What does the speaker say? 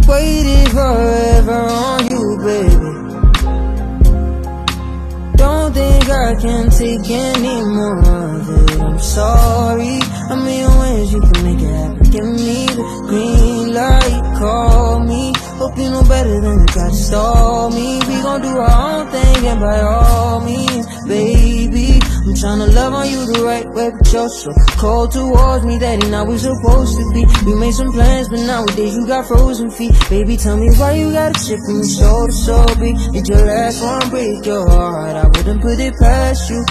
waited forever on you, baby. Don't think I can take any more of it. I'm sorry, I'm in your ways, you can make it happen. Give me the green light, call me. Hope you know better than to try to stall me. We gon' do our own thing, and by all means, baby, I'm tryna love on you the right way, but you're so cold towards me that ain't how we supposed to be. We made some plans, but nowadays you got frozen feet. Baby, tell me why you got a chip in your shoulder so big. Did your last one break your heart? I wouldn't put it past you.